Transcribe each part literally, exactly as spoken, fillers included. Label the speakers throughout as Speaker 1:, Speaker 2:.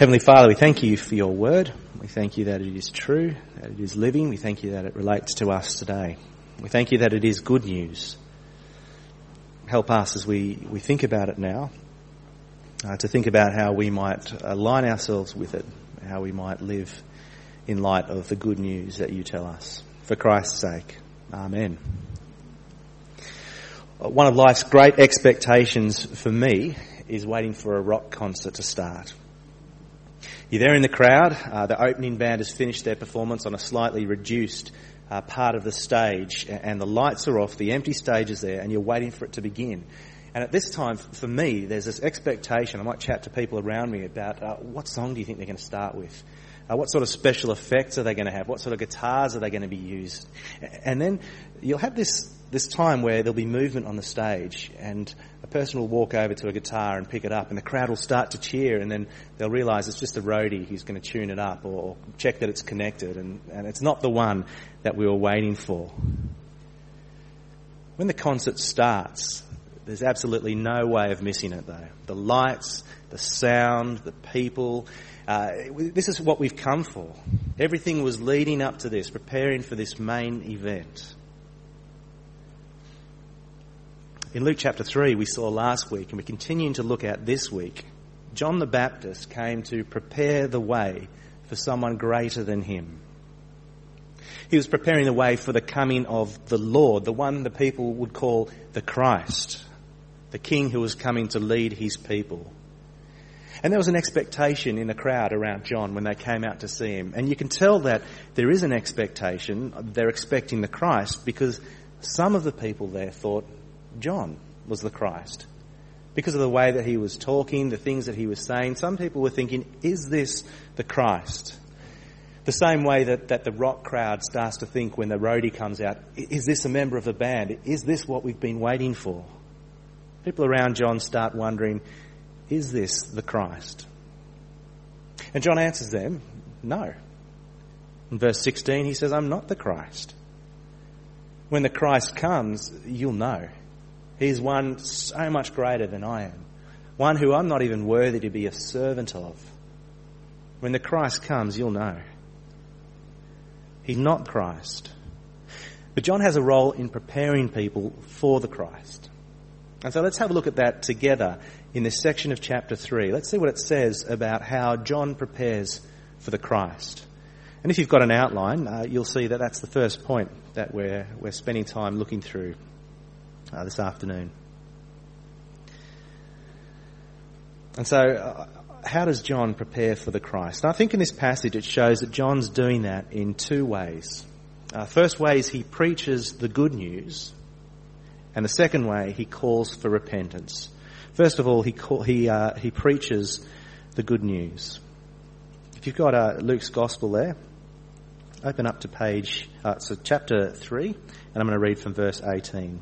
Speaker 1: Heavenly Father, we thank you for your word. We thank you that it is true, that it is living. We thank you that it relates to us today. We thank you that it is good news. Help us as we, we think about it now, uh, to think about how we might align ourselves with it, how we might live in light of the good news that you tell us. For Christ's sake, amen. One of life's great expectations for me is waiting for a rock concert to start. You're there in the crowd, uh, the opening band has finished their performance on a slightly reduced uh, part of the stage, and the lights are off, the empty stage is there, and you're waiting for it to begin. And at this time, for me, there's this expectation. I might chat to people around me about uh, what song do you think they're going to start with? Uh, what sort of special effects are they going to have? What sort of guitars are they going to be used? And then you'll have this this time where there'll be movement on the stage, and a person will walk over to a guitar and pick it up, and the crowd will start to cheer, and then they'll realise it's just a roadie who's going to tune it up or check that it's connected, and, and it's not the one that we were waiting for. When the concert starts, there's absolutely no way of missing it, though. The lights, the sound, the people. Uh, this is what we've come for. Everything was leading up to this, preparing for this main event. In Luke chapter three, we saw last week, and we're continuing to look at this week, John the Baptist came to prepare the way for someone greater than him. He was preparing the way for the coming of the Lord, the one the people would call the Christ, the King who was coming to lead his people. And there was an expectation in the crowd around John when they came out to see him. And you can tell that there is an expectation. They're expecting the Christ because some of the people there thought John was the Christ. Because of the way that he was talking, the things that he was saying, some people were thinking, is this the Christ? The same way that, that the rock crowd starts to think when the roadie comes out, is this a member of the band? Is this what we've been waiting for? People around John start wondering, is this the Christ? And John answers them, no. In verse sixteen, he says, I'm not the Christ. When the Christ comes, you'll know. He's one so much greater than I am. One who I'm not even worthy to be a servant of. When the Christ comes, you'll know. He's not Christ. But John has a role in preparing people for the Christ. And so let's have a look at that together in this section of chapter three. Let's see what it says about how John prepares for the Christ. And if you've got an outline, uh, you'll see that that's the first point that we're we're spending time looking through uh, this afternoon. And so, uh, how does John prepare for the Christ? And I think in this passage it shows that John's doing that in two ways. Uh, first way is he preaches the good news, and the second way he calls for repentance. First of all, he call, he uh, he preaches the good news. If you've got uh, Luke's Gospel there, open up to page, uh, so chapter three, and I'm going to read from verse eighteen.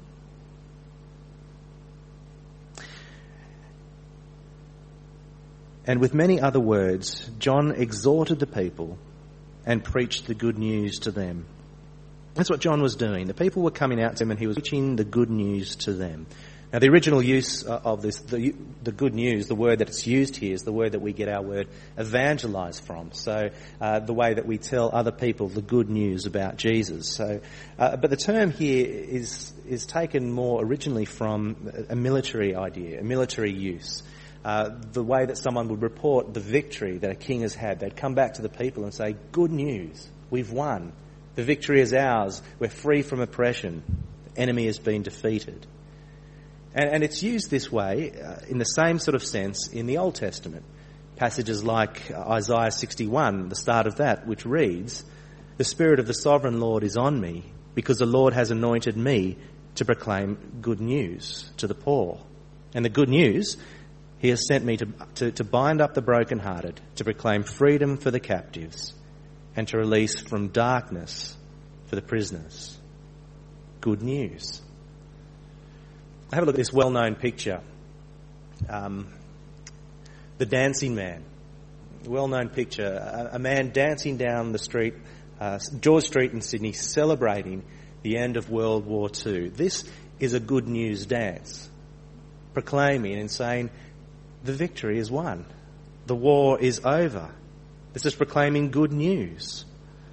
Speaker 1: And with many other words, John exhorted the people and preached the good news to them. That's what John was doing. The people were coming out to him and he was preaching the good news to them. Now, the original use of this, the, the good news, the word that it's used here is the word that we get our word evangelise from. So, uh, the way that we tell other people the good news about Jesus. So, uh, but the term here is is taken more originally from a military idea, a military use. Uh, the way that someone would report the victory that a king has had. They'd come back to the people and say, good news, we've won. The victory is ours. We're free from oppression. The enemy has been defeated. And, and it's used this way uh, in the same sort of sense in the Old Testament. Passages like Isaiah sixty-one, the start of that, which reads, the Spirit of the Sovereign Lord is on me because the Lord has anointed me to proclaim good news to the poor. And the good news, he has sent me to, to, to bind up the brokenhearted, to proclaim freedom for the captives, and to release from darkness for the prisoners. Good news. Have a look at this well-known picture. Um, the Dancing Man. Well-known picture. A, a man dancing down the street, uh, George Street in Sydney, celebrating the end of World War Two. This is a good news dance, proclaiming and saying, the victory is won. The war is over. This is proclaiming good news.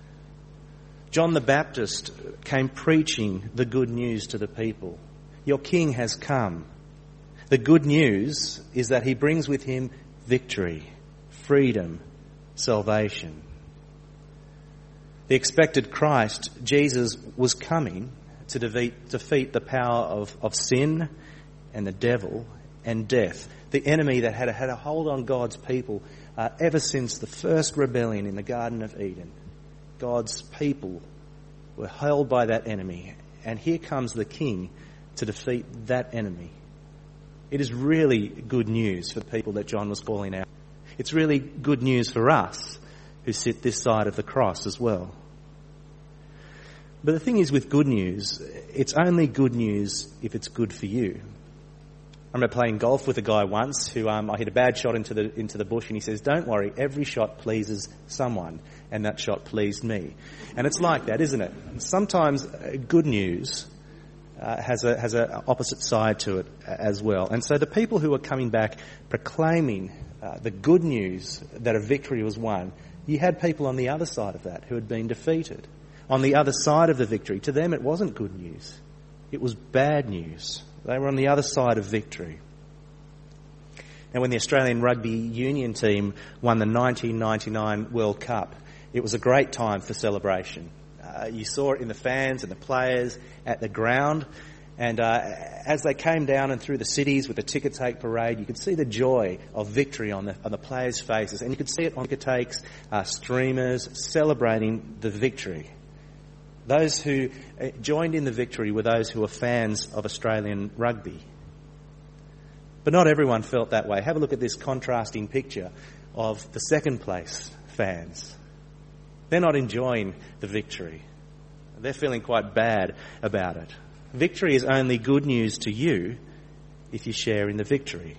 Speaker 1: John the Baptist came preaching the good news to the people. Your king has come. The good news is that he brings with him victory, freedom, salvation. The expected Christ, Jesus, was coming to defeat, defeat the power of, of sin and the devil and death, the enemy that had, had a hold on God's people uh, ever since the first rebellion in the Garden of Eden. God's people were held by that enemy, and here comes the King to defeat that enemy. It is really good news for the people that John was calling out. It's really good news for us who sit this side of the cross as well. But the thing is with good news, it's only good news if it's good for you. I remember playing golf with a guy once who um, I hit a bad shot into the into the bush, and he says, "Don't worry, every shot pleases someone," and that shot pleased me. And it's like that, isn't it? Sometimes uh, good news uh, has a has an opposite side to it as well. And so the people who are coming back proclaiming uh, the good news that a victory was won, you had people on the other side of that who had been defeated. On the other side of the victory, to them it wasn't good news. It was bad news. They were on the other side of victory. And when the Australian Rugby Union team won the nineteen ninety-nine World Cup, it was a great time for celebration. Uh, you saw it in the fans and the players at the ground. And uh, as they came down and through the cities with the ticker take parade, you could see the joy of victory on the, on the players' faces. And you could see it on ticker takes, uh, streamers celebrating the victory. Those who joined in the victory were those who were fans of Australian rugby. But not everyone felt that way. Have a look at this contrasting picture of the second place fans. They're not enjoying the victory. They're feeling quite bad about it. Victory is only good news to you if you share in the victory.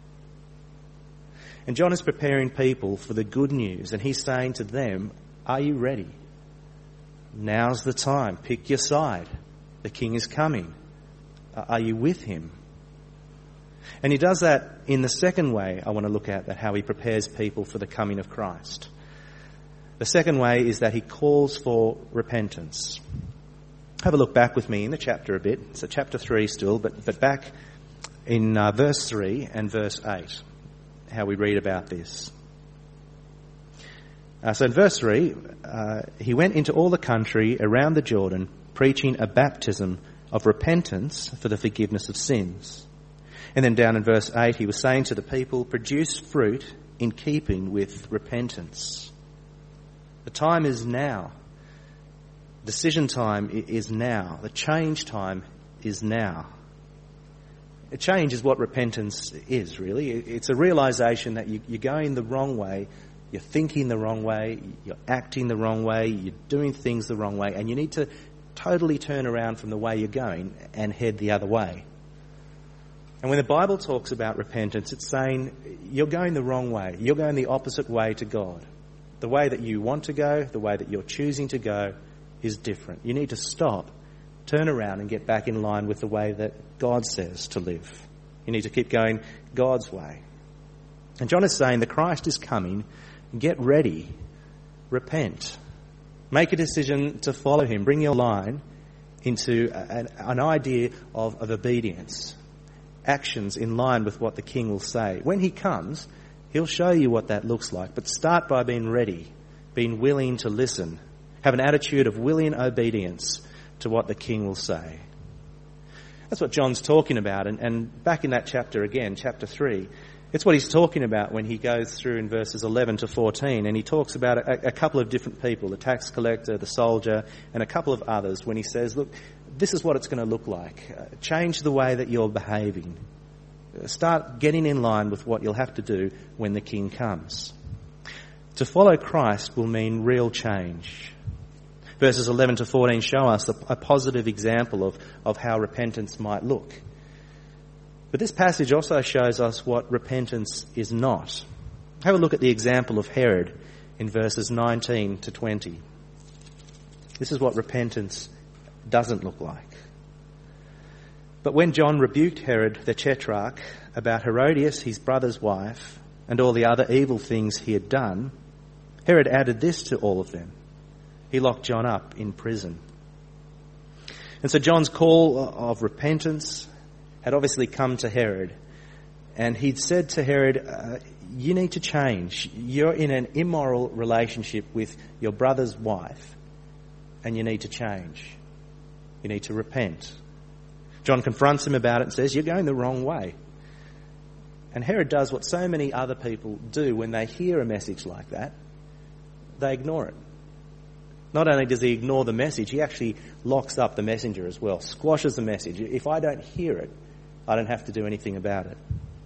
Speaker 1: And John is preparing people for the good news, and he's saying to them, are you ready? Now's the time. Pick your side. The King is coming. Are you with him? And he does that in the second way I want to look at, that how he prepares people for the coming of Christ. The second way is that he calls for repentance. Have a look back with me in the chapter a bit. It's at chapter three still, but, but back in uh, verse three and verse eight, how we read about this. Uh, so in verse three, uh, he went into all the country around the Jordan, preaching a baptism of repentance for the forgiveness of sins. And then down in verse eight, he was saying to the people, produce fruit in keeping with repentance. The time is now. Decision time is now. The change time is now. A change is what repentance is, really. It's a realisation that you, you're going the wrong way. You're thinking the wrong way, you're acting the wrong way, you're doing things the wrong way, and you need to totally turn around from the way you're going and head the other way. And when the Bible talks about repentance, it's saying you're going the wrong way. You're going the opposite way to God. The way that you want to go, the way that you're choosing to go is different. You need to stop, turn around and get back in line with the way that God says to live. You need to keep going God's way. And John is saying the Christ is coming. Get ready. Repent. Make a decision to follow him. Bring your line into an, an idea of, of obedience. Actions in line with what the King will say. When he comes, he'll show you what that looks like. But start by being ready, being willing to listen. Have an attitude of willing obedience to what the King will say. That's what John's talking about. And, and back in that chapter again, chapter three, it's what he's talking about when he goes through in verses eleven to fourteen, and he talks about a, a couple of different people, the tax collector, the soldier, and a couple of others, when he says, look, this is what it's going to look like. Uh, change the way that you're behaving. Uh, start getting in line with what you'll have to do when the King comes. To follow Christ will mean real change. Verses eleven to fourteen show us a, a positive example of, of how repentance might look. But this passage also shows us what repentance is not. Have a look at the example of Herod in verses nineteen to twenty. This is what repentance doesn't look like. But when John rebuked Herod the Tetrarch about Herodias, his brother's wife, and all the other evil things he had done, Herod added this to all of them. He locked John up in prison. And so John's call of repentance had obviously come to Herod. And he'd said to Herod, uh, you need to change. You're in an immoral relationship with your brother's wife, and you need to change. You need to repent. John confronts him about it and says, you're going the wrong way. And Herod does what so many other people do when they hear a message like that. They ignore it. Not only does he ignore the message, he actually locks up the messenger as well, squashes the message. If I don't hear it, I don't have to do anything about it.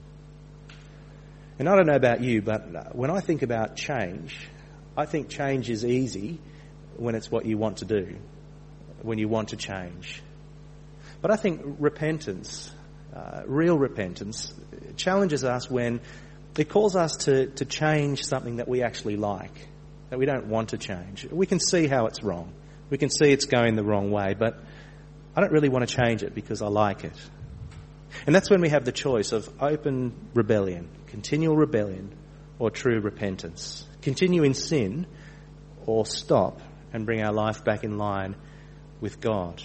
Speaker 1: And I don't know about you, but when I think about change, I think change is easy when it's what you want to do, when you want to change. But I think repentance, uh, real repentance, challenges us when it calls us to, to change something that we actually like, that we don't want to change. We can see how it's wrong. We can see it's going the wrong way, but I don't really want to change it because I like it. And that's when we have the choice of open rebellion, continual rebellion, or true repentance. Continue in sin, or stop and bring our life back in line with God.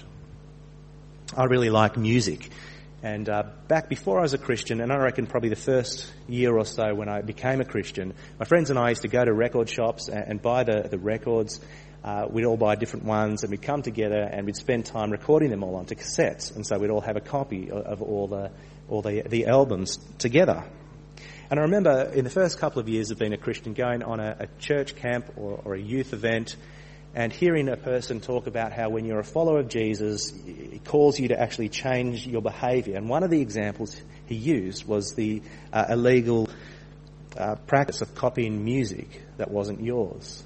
Speaker 1: I really like music. And uh, back before I was a Christian, and I reckon probably the first year or so when I became a Christian, my friends and I used to go to record shops and, and buy the, the records. Uh, we'd all buy different ones, and we'd come together and we'd spend time recording them all onto cassettes. And so we'd all have a copy of, of all the all the, the albums together. And I remember in the first couple of years of being a Christian, going on a, a church camp or, or a youth event, and hearing a person talk about how when you're a follower of Jesus, it calls you to actually change your behaviour. And one of the examples he used was the uh, illegal uh, practice of copying music that wasn't yours.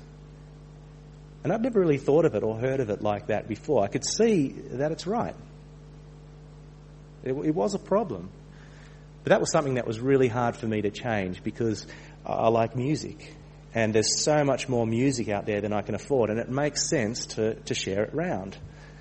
Speaker 1: And I'd never really thought of it or heard of it like that before. I could see that it's right. It, it was a problem. But that was something that was really hard for me to change because I like music. And there's so much more music out there than I can afford, and it makes sense to, to share it round.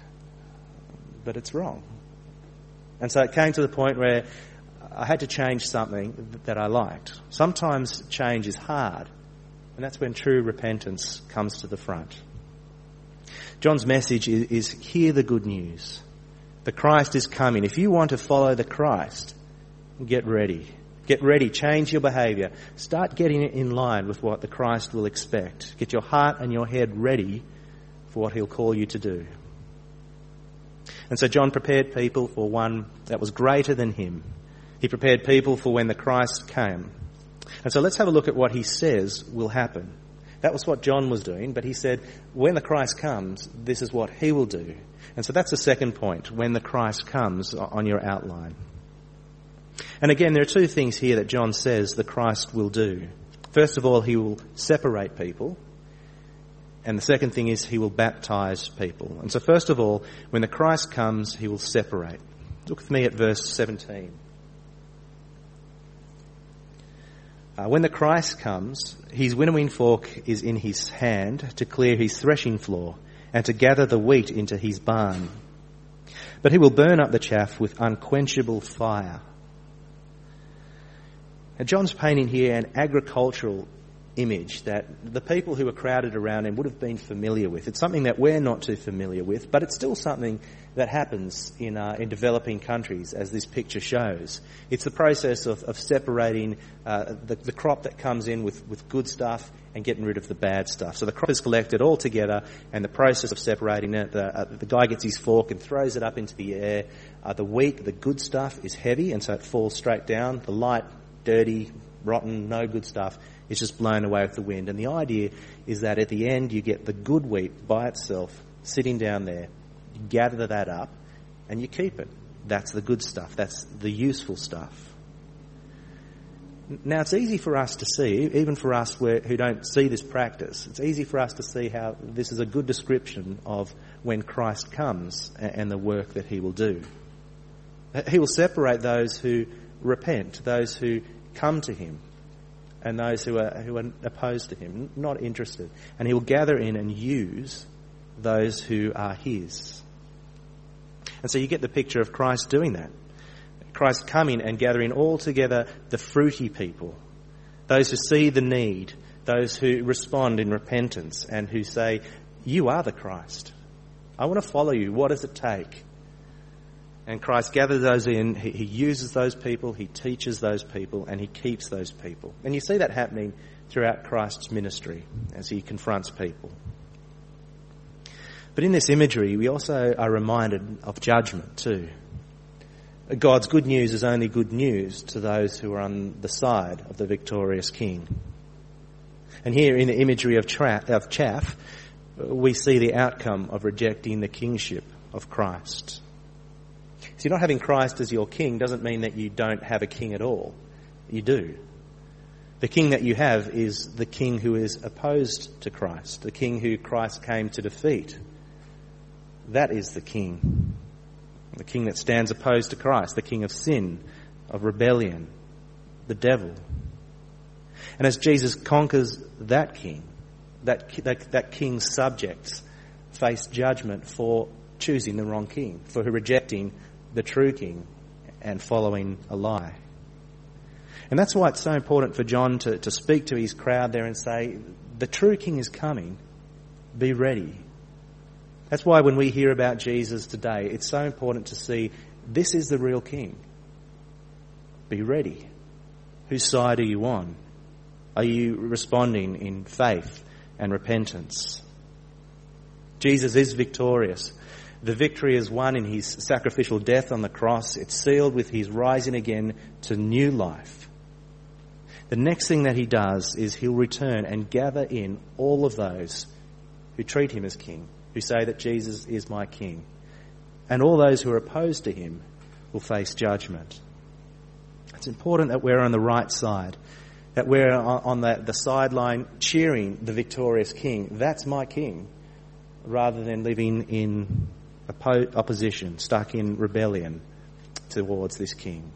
Speaker 1: But it's wrong. And so it came to the point where I had to change something that I liked. Sometimes change is hard, and that's when true repentance comes to the front. John's message is, is hear the good news. The Christ is coming. If you want to follow the Christ, get ready. Get ready, change your behaviour. Start getting it in line with what the Christ will expect. Get your heart and your head ready for what he'll call you to do. And so John prepared people for one that was greater than him. He prepared people for when the Christ came. And so let's have a look at what he says will happen. That was what John was doing, but he said, when the Christ comes, this is what he will do. And so that's the second point, when the Christ comes, on your outline. And again, there are two things here that John says the Christ will do. First of all, he will separate people. And the second thing is he will baptise people. And so first of all, when the Christ comes, he will separate. Look with me at verse seventeen. Uh, when the Christ comes, his winnowing fork is in his hand to clear his threshing floor and to gather the wheat into his barn. But he will burn up the chaff with unquenchable fire. Now, John's painting here an agricultural image that the people who were crowded around him would have been familiar with. It's something that we're not too familiar with, but it's still something that happens in uh, in developing countries, as this picture shows. It's the process of, of separating uh, the, the crop that comes in with, with good stuff and getting rid of the bad stuff. So the crop is collected all together, and the process of separating it, the, uh, the guy gets his fork and throws it up into the air. Uh, the wheat, the good stuff, is heavy, and so it falls straight down. The light, dirty, rotten, no good stuff is just blown away with the wind. And the idea is that at the end you get the good wheat by itself sitting down there. You gather that up and you keep it. That's the good stuff. That's the useful stuff. Now, it's easy for us to see, even for us who don't see this practice, it's easy for us to see how this is a good description of when Christ comes and the work that he will do. He will separate those who repent, those who come to him, and those who are who are opposed to him, not interested. And he will gather in and use those who are his. And so you get the picture of Christ doing that. Christ coming and gathering all together the fruity people, those who see the need, those who respond in repentance and who say, you are the Christ. I want to follow you. What does it take? And Christ gathers those in, he, he uses those people, he teaches those people, and he keeps those people. And you see that happening throughout Christ's ministry as he confronts people. But in this imagery, we also are reminded of judgment too. God's good news is only good news to those who are on the side of the victorious king. And here in the imagery of, tra- of chaff, we see the outcome of rejecting the kingship of Christ. So not having Christ as your king doesn't mean that you don't have a king at all. You do. The king that you have is the king who is opposed to Christ, the king who Christ came to defeat. That is the king. The king that stands opposed to Christ, the king of sin, of rebellion, the devil. And as Jesus conquers that king, that, that, that king's subjects face judgment for choosing the wrong king, for rejecting the true king and following a lie. And that's why it's so important for John to, to speak to his crowd there and say, the true king is coming, be ready. That's why when we hear about Jesus today, it's so important to see this is the real king. Be ready. Whose side are you on? Are you responding in faith and repentance? Jesus is victorious. The victory is won in his sacrificial death on the cross. It's sealed with his rising again to new life. The next thing that he does is he'll return and gather in all of those who treat him as king, who say that Jesus is my king. And all those who are opposed to him will face judgment. It's important that we're on the right side, that we're on the, the sideline cheering the victorious king. That's my king, rather than living in oppo- opposition, stuck in rebellion towards this king.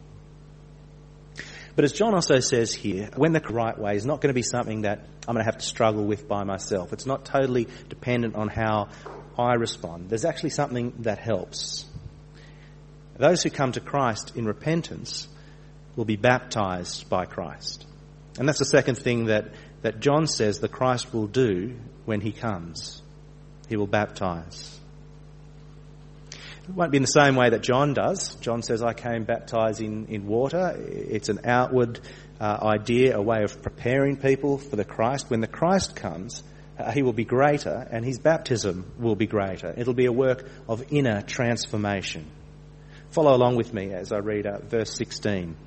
Speaker 1: But as John also says here, when the right way is not going to be something that I'm going to have to struggle with by myself. It's not totally dependent on how I respond. There's actually something that helps. Those who come to Christ in repentance will be baptized by Christ. And that's the second thing that, that John says the Christ will do when he comes. He will baptize. It won't be in the same way that John does. John says, I came baptizing in water. It's an outward uh, idea, a way of preparing people for the Christ. When the Christ comes, uh, he will be greater and his baptism will be greater. It'll be a work of inner transformation. Follow along with me as I read uh, verse sixteen.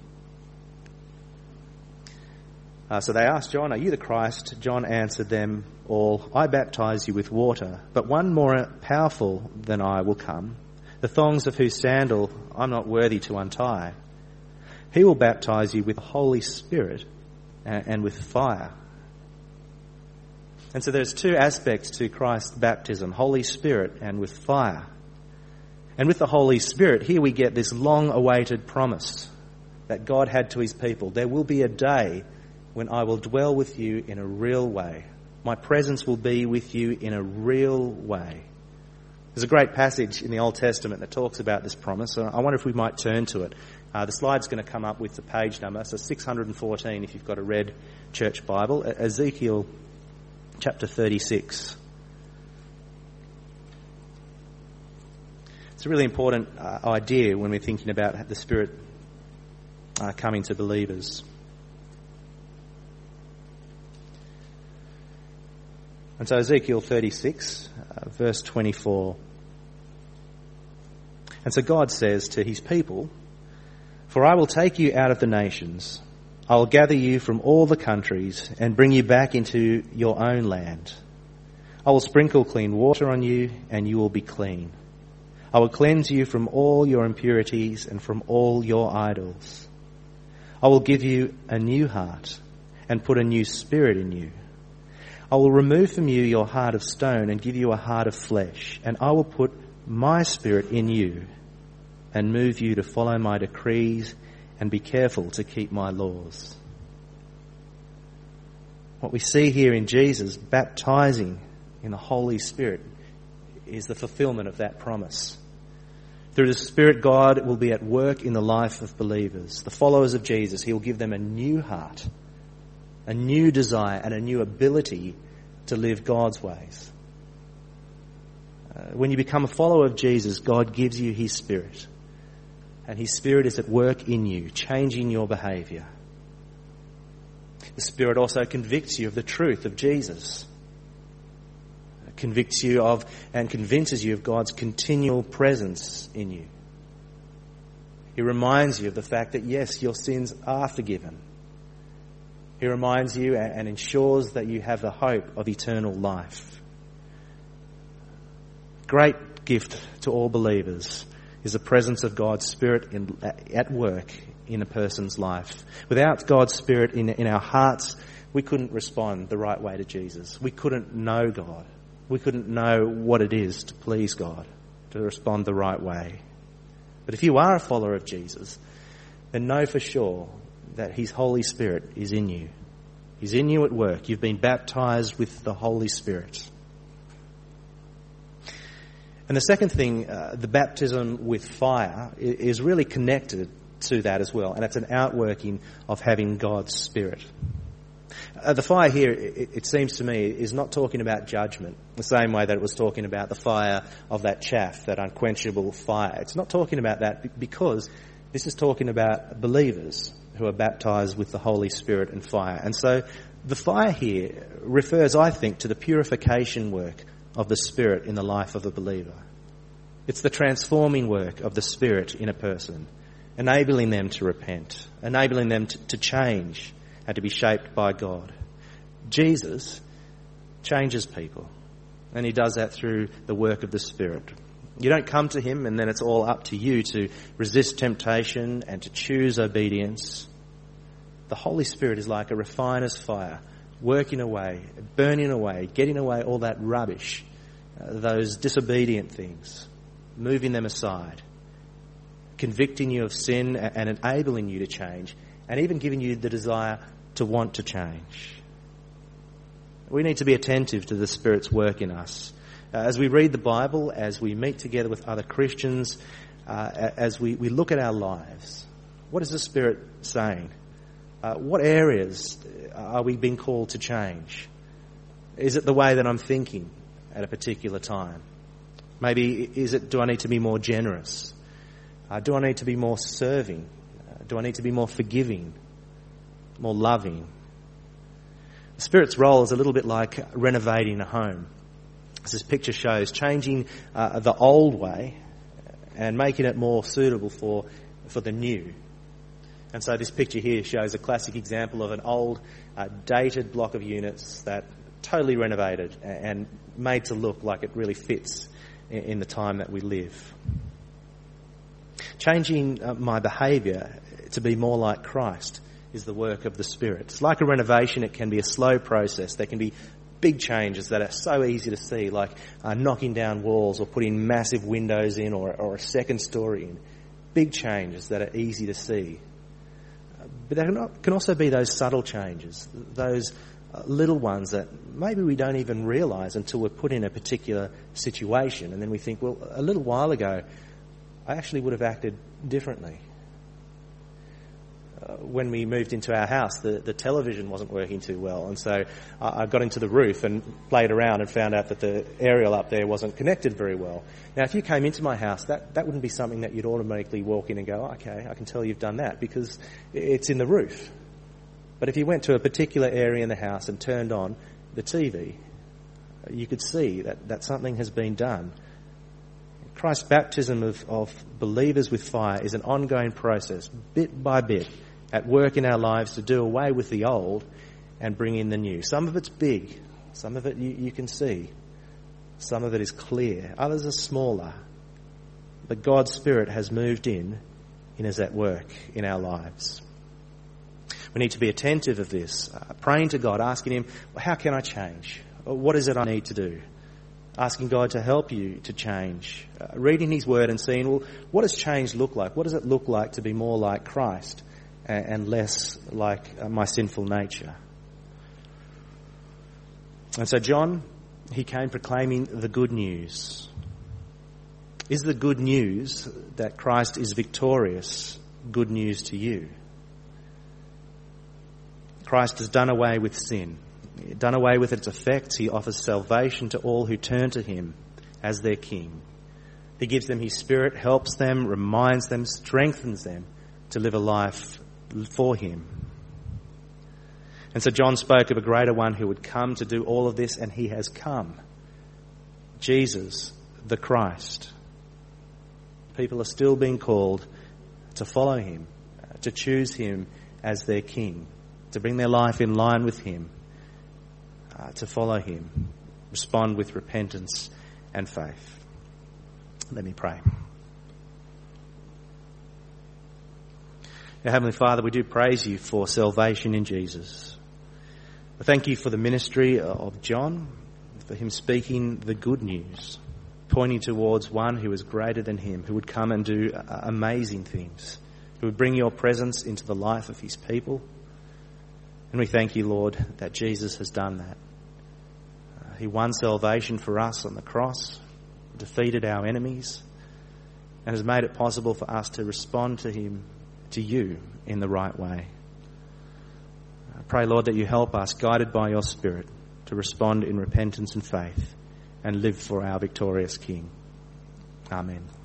Speaker 1: Uh, so they asked John, are you the Christ? John answered them all, I baptize you with water, but one more powerful than I will come, the thongs of whose sandal I'm not worthy to untie. He will baptize you with the Holy Spirit and, and with fire. And so there's two aspects to Christ's baptism, Holy Spirit and with fire. And with the Holy Spirit, here we get this long-awaited promise that God had to his people. There will be a day when I will dwell with you in a real way. My presence will be with you in a real way. There's a great passage in the Old Testament that talks about this promise. So I wonder if we might turn to it. Uh, the slide's going to come up with the page number, so six hundred fourteen if you've got a red church Bible. Ezekiel chapter thirty-six. It's a really important uh, idea when we're thinking about the Spirit uh, coming to believers. And so Ezekiel thirty-six, uh, verse twenty-four. And so God says to his people, for I will take you out of the nations. I will gather you from all the countries and bring you back into your own land. I will sprinkle clean water on you and you will be clean. I will cleanse you from all your impurities and from all your idols. I will give you a new heart and put a new spirit in you. I will remove from you your heart of stone and give you a heart of flesh, and I will put my spirit in you and move you to follow my decrees and be careful to keep my laws. What we see here in Jesus baptizing in the Holy Spirit is the fulfillment of that promise. Through the Spirit, God will be at work in the life of believers. The followers of Jesus, he will give them a new heart, a new desire and a new ability to live God's ways. Uh, when you become a follower of Jesus, God gives you his Spirit. And his Spirit is at work in you, changing your behaviour. The Spirit also convicts you of the truth of Jesus. It convicts you of and convinces you of God's continual presence in you. He reminds you of the fact that, yes, your sins are forgiven. He reminds you and ensures that you have the hope of eternal life. Great gift to all believers is the presence of God's Spirit in, at work in a person's life. Without God's Spirit in, in our hearts, we couldn't respond the right way to Jesus. We couldn't know God. We couldn't know what it is to please God, to respond the right way. But if you are a follower of Jesus, then know for sure that his Holy Spirit is in you. He's in you at work. You've been baptised with the Holy Spirit. And the second thing, uh, the baptism with fire, is really connected to that as well. And it's an outworking of having God's Spirit. Uh, the fire here, it, it seems to me, is not talking about judgment, the same way that it was talking about the fire of that chaff, that unquenchable fire. It's not talking about that because this is talking about believers who are baptised with the Holy Spirit and fire. And so the fire here refers, I think, to the purification work of the Spirit in the life of a believer. It's the transforming work of the Spirit in a person, enabling them to repent, enabling them to, to change and to be shaped by God. Jesus changes people, and he does that through the work of the Spirit. You don't come to him and then it's all up to you to resist temptation and to choose obedience. The Holy Spirit is like a refiner's fire, working away, burning away, getting away all that rubbish, uh, those disobedient things, moving them aside, convicting you of sin and enabling you to change, and even giving you the desire to want to change. We need to be attentive to the Spirit's work in us. Uh, as we read the Bible, as we meet together with other Christians, uh, as we, we look at our lives, what is the Spirit saying? Uh, what areas are we being called to change? Is it the way that I'm thinking at a particular time? Maybe is it, do I need to be more generous? Uh, do I need to be more serving? Uh, do I need to be more forgiving, more loving? The Spirit's role is a little bit like renovating a home. As this picture shows, changing uh, the old way and making it more suitable for, for the new. And so this picture here shows a classic example of an old, uh, dated block of units that totally renovated and made to look like it really fits in, in the time that we live. Changing uh, my behaviour to be more like Christ is the work of the Spirit. It's like a renovation. It can be a slow process. There can be big changes that are so easy to see, like uh, knocking down walls or putting massive windows in or, or a second story in. Big changes that are easy to see. But there can also be those subtle changes, those little ones that maybe we don't even realise until we're put in a particular situation. And then we think, well, a little while ago, I actually would have acted differently. Uh, when we moved into our house, the, the television wasn't working too well. And so I, I got into the roof and played around and found out that the aerial up there wasn't connected very well. Now, if you came into my house, that, that wouldn't be something that you'd automatically walk in and go, okay, I can tell you've done that because it's in the roof. But if you went to a particular area in the house and turned on the T V, you could see that, that something has been done. Christ's baptism of, of believers with fire is an ongoing process, bit by bit, at work in our lives to do away with the old and bring in the new. Some of it's big. Some of it you, you can see. Some of it is clear. Others are smaller. But God's Spirit has moved in and is at work in our lives. We need to be attentive of this, uh, praying to God, asking him, well, how can I change? What is it I need to do? Asking God to help you to change. Uh, reading his word and seeing, well, what does change look like? What does it look like to be more like Christ and, and less like uh, my sinful nature? And so John, he came proclaiming the good news. Is the good news that Christ is victorious good news to you? Christ has done away with sin, done away with its effects. He offers salvation to all who turn to him as their King. He gives them his Spirit, helps them, reminds them, strengthens them to live a life for him. And so John spoke of a greater one who would come to do all of this, and he has come. Jesus, the Christ. People are still being called to follow him, to choose him as their King, to bring their life in line with him, uh, to follow him, respond with repentance and faith. Let me pray. Our Heavenly Father, we do praise you for salvation in Jesus. I thank you for the ministry of John, for him speaking the good news, pointing towards one who is greater than him, who would come and do amazing things, who would bring your presence into the life of his people. And we thank you, Lord, that Jesus has done that. Uh, he won salvation for us on the cross, defeated our enemies, and has made it possible for us to respond to him, to you, in the right way. I pray, Lord, that you help us, guided by your Spirit, to respond in repentance and faith and live for our victorious King. Amen.